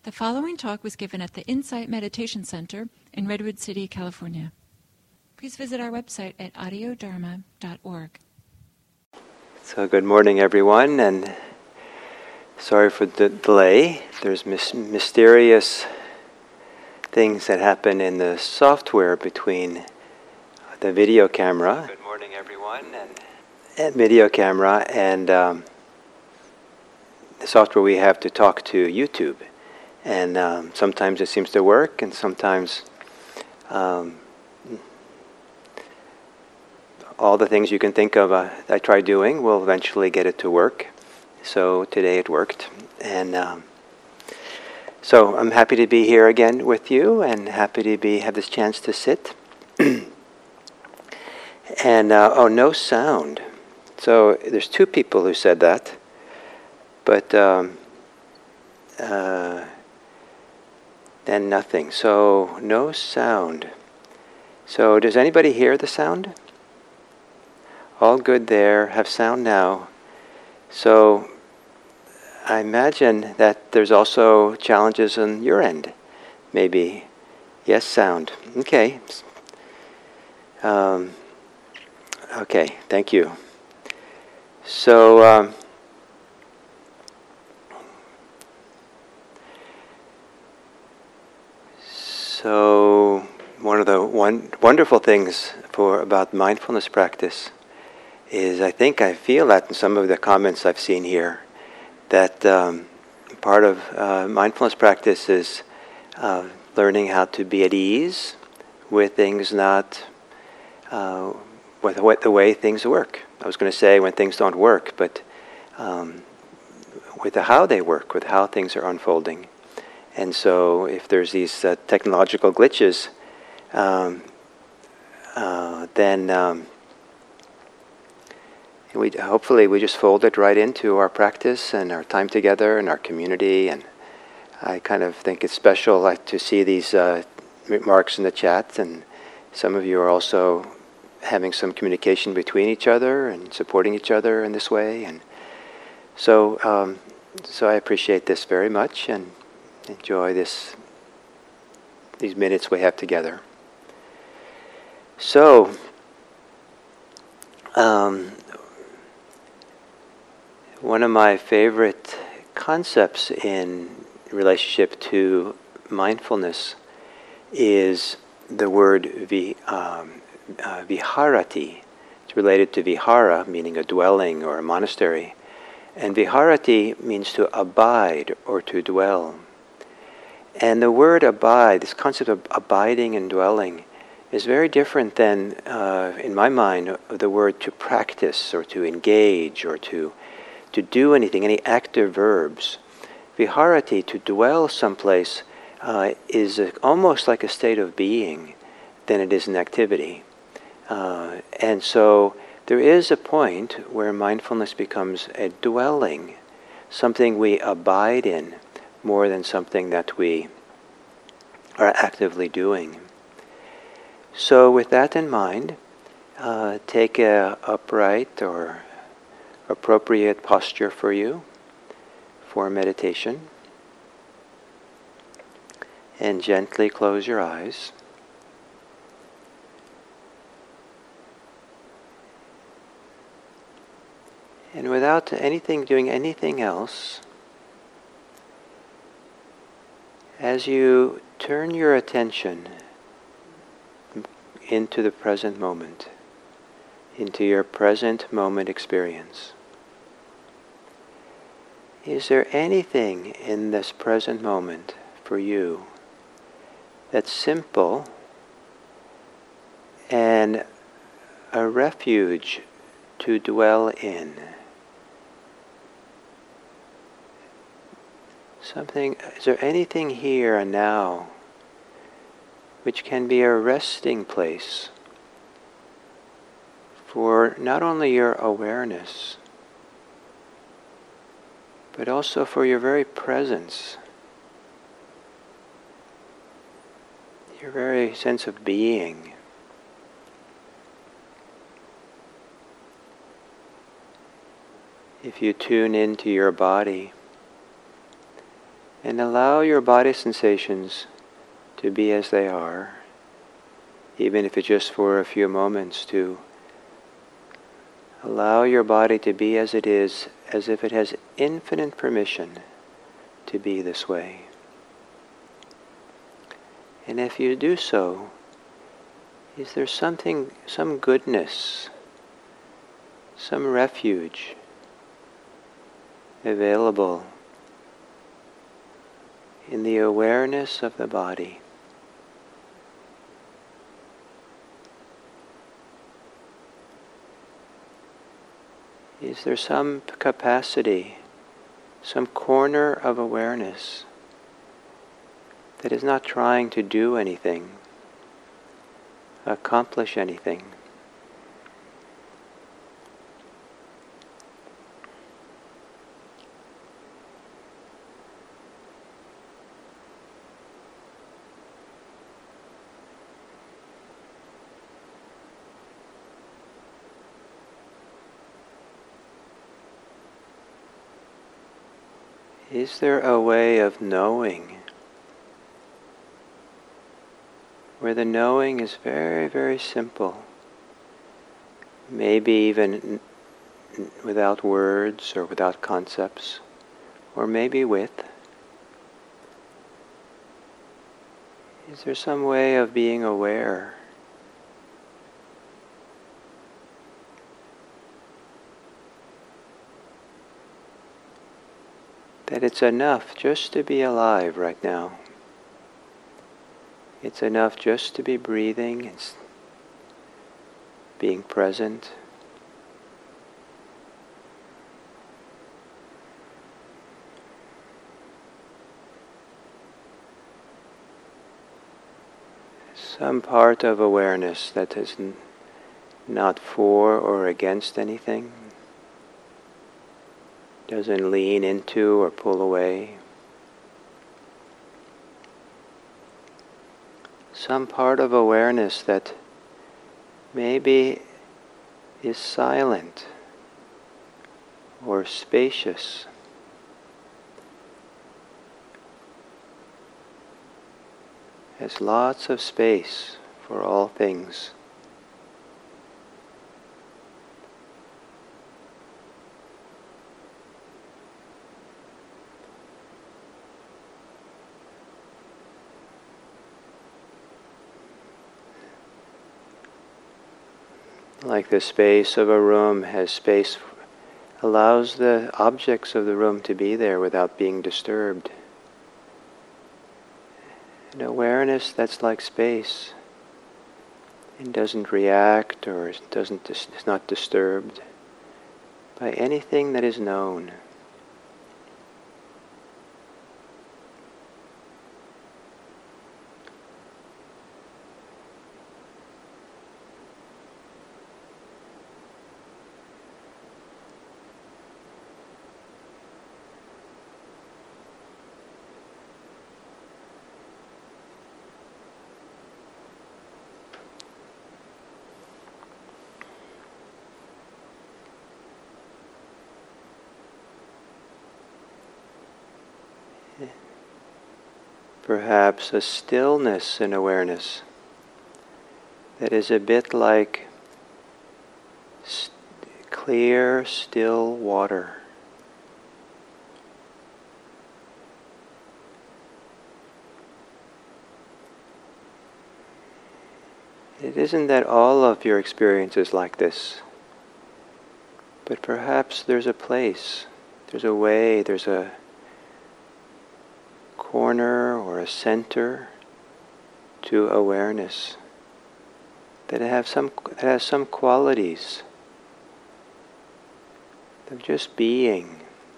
The following talk was given at the Insight Meditation Center in Redwood City, California. Please visit our website at audiodharma.org. So good morning, everyone, and sorry for the delay. There's mysterious things that happen in the software between the video camera. Good morning, everyone, and video camera and the software we have to talk to YouTube. And sometimes it seems to work, and sometimes all the things you can think of I try doing will eventually get it to work. So today it worked. And so I'm happy to be here again with you, and happy to have this chance to sit. And no sound. So there's two people who said that, but then nothing. So no sound. So does anybody hear the sound? All good there. Have sound now. So I imagine that there's also challenges on your end. Maybe. Yes, sound. Okay. Okay, thank you. So one of the wonderful things about mindfulness practice is I feel that in some of the comments I've seen here, that part of mindfulness practice is learning how to be at ease with things not, with the way things work. I was going to say when things don't work, but with how they work, with how things are unfolding. And so if there's these technological glitches, then we just fold it right into our practice and our time together and our community. And I kind of think it's special to see these remarks in the chat, and some of you are also having some communication between each other and supporting each other in this way. And so I appreciate this very much and enjoy these minutes we have together. So, one of my favorite concepts in relationship to mindfulness is the word viharati. It's related to vihara, meaning a dwelling or a monastery. And viharati means to abide or to dwell. And the word abide, this concept of abiding and dwelling, is very different than, in my mind, the word to practice or to engage or to do anything, any active verbs. Viharati, to dwell someplace, is almost like a state of being than it is an activity. And so there is a point where mindfulness becomes a dwelling, something we abide in, more than something that we are actively doing. So with that in mind, take a upright or appropriate posture for you for meditation, and gently close your eyes. And without doing anything else, as you turn your attention into the present moment, into your present moment experience, is there anything in this present moment for you that's simple and a refuge to dwell in? Is there anything here and now which can be a resting place for not only your awareness, but also for your very presence, your very sense of being? If you tune into your body, And allow your body sensations to be as they are, even if it's just for a few moments, to allow your body to be as it is, as if it has infinite permission to be this way. And if you do so, is there something, some goodness, some refuge available in the awareness of the body? Is there some capacity, some corner of awareness that is not trying to do anything, accomplish anything? Is there a way of knowing where the knowing is very, very simple, maybe even without words or without concepts, or maybe with? Is there some way of being aware? That it's enough just to be alive right now. It's enough just to be breathing and being present. Some part of awareness that is not for or against anything, doesn't lean into or pull away. Some part of awareness that maybe is silent or spacious. Has lots of space for all things. Like the space of a room has space, allows the objects of the room to be there without being disturbed. An awareness that's like space and doesn't react or is not disturbed by anything that is known. Perhaps a stillness in awareness that is a bit like clear, still water. It isn't that all of your experience is like this, but perhaps there's a place, there's a way, there's a corner or a center to awareness that has some qualities of just being,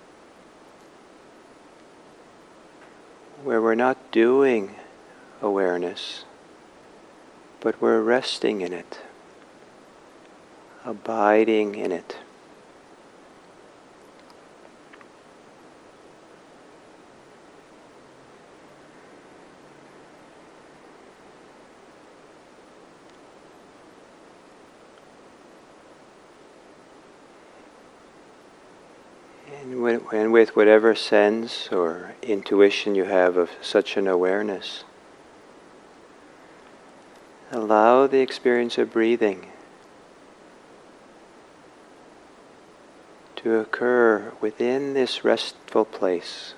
where we're not doing awareness, but we're resting in it, abiding in it. And And with whatever sense or intuition you have of such an awareness, allow the experience of breathing to occur within this restful place,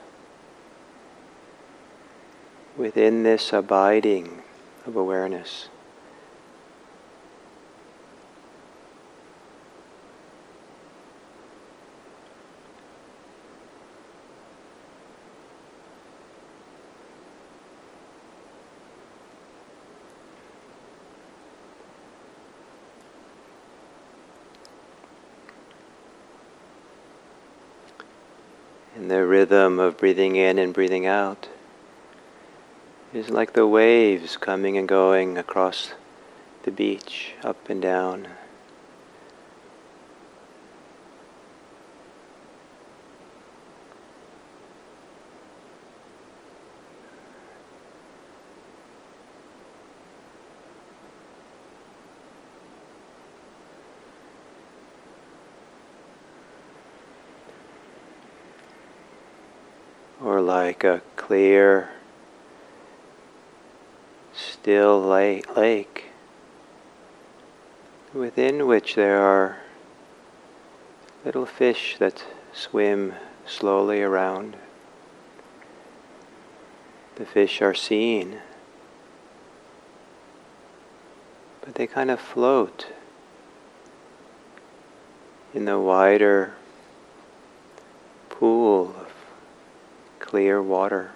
within this abiding of awareness. And the rhythm of breathing in and breathing out is like the waves coming and going across the beach, up and down. Or like a clear, still lake within which there are little fish that swim slowly around. The fish are seen, but they kind of float in the wider pool of clear water.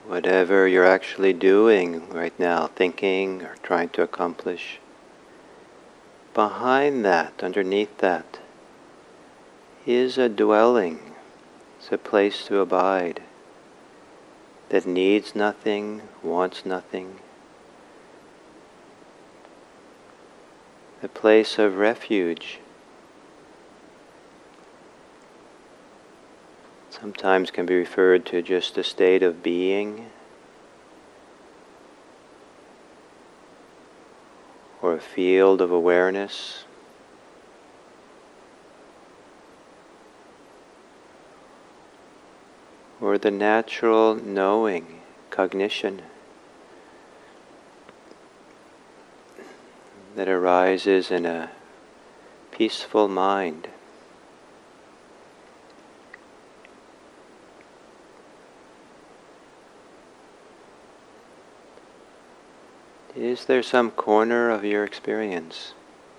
whatever you're actually doing right now, thinking or trying to accomplish, behind that, underneath that, is a dwelling. It's a place to abide that needs nothing, wants nothing. A place of refuge. Sometimes can be referred to just a state of being, or a field of awareness. Or the natural knowing, cognition, that arises in a peaceful mind. Is there some corner of your experience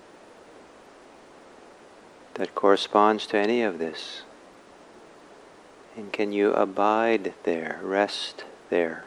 that corresponds to any of this? And can you abide there, rest there?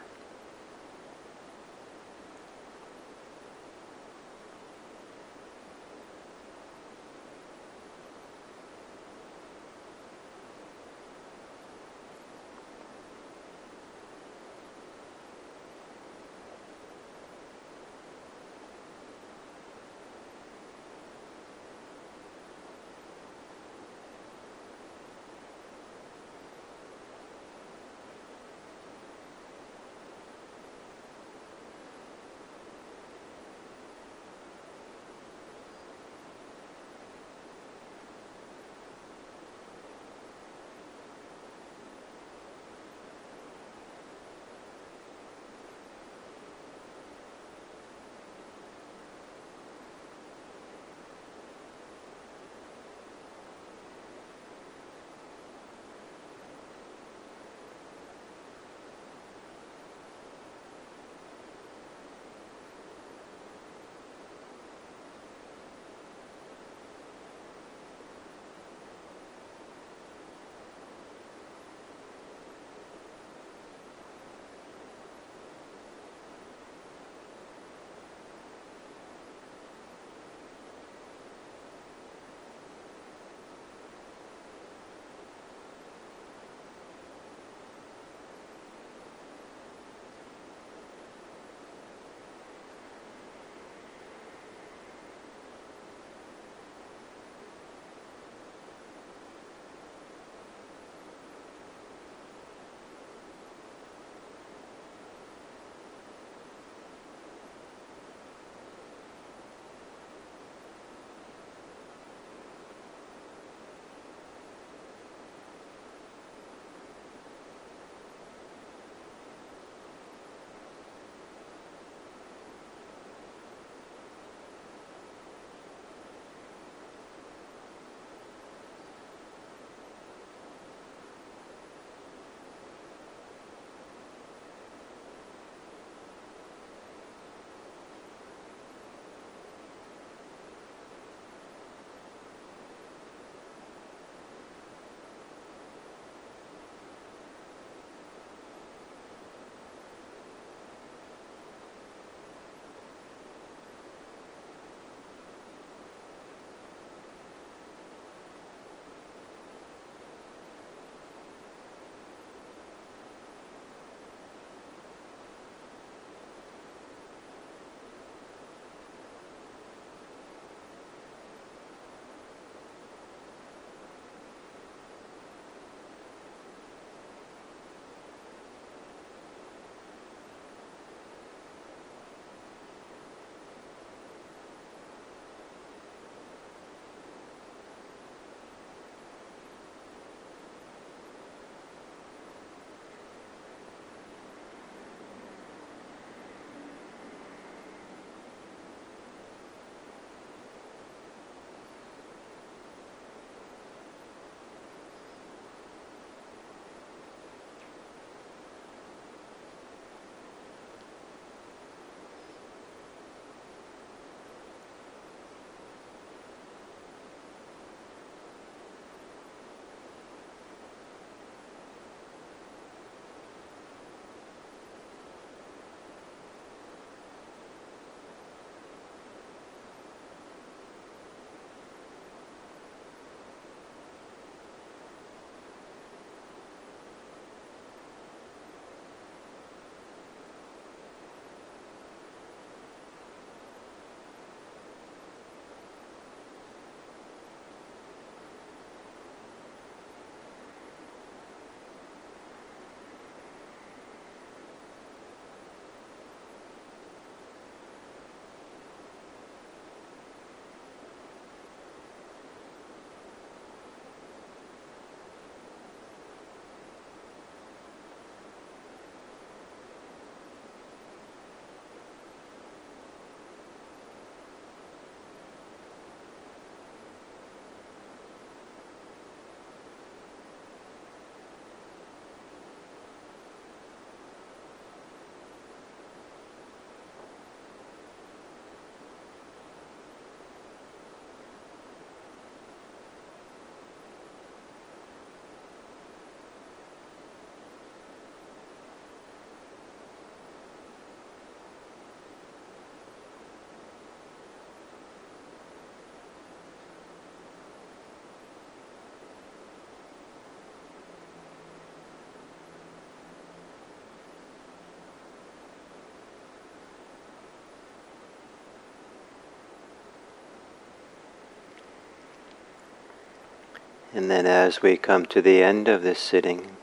And then as we come to the end of this sitting,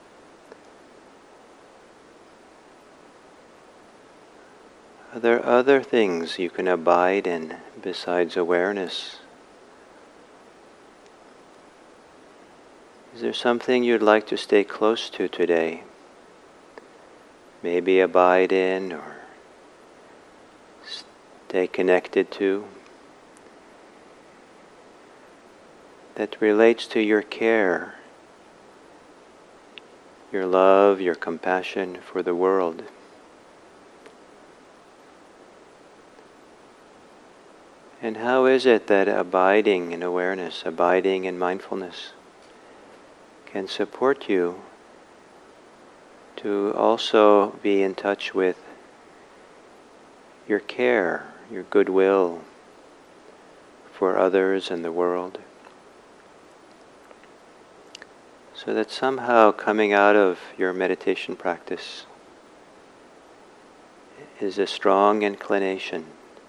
are there other things you can abide in besides awareness? Is there something you'd like to stay close to today? Maybe abide in or stay connected to, that relates to your care, your love, your compassion for the world. And how is it that abiding in awareness, abiding in mindfulness, can support you to also be in touch with your care, your goodwill for others and the world? So that somehow coming out of your meditation practice is a strong inclination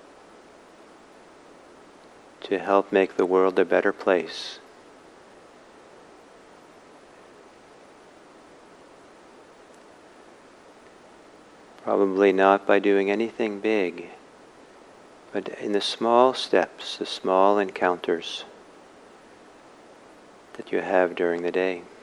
to help make the world a better place. Probably not by doing anything big, but in the small steps, the small encounters that you have during the day.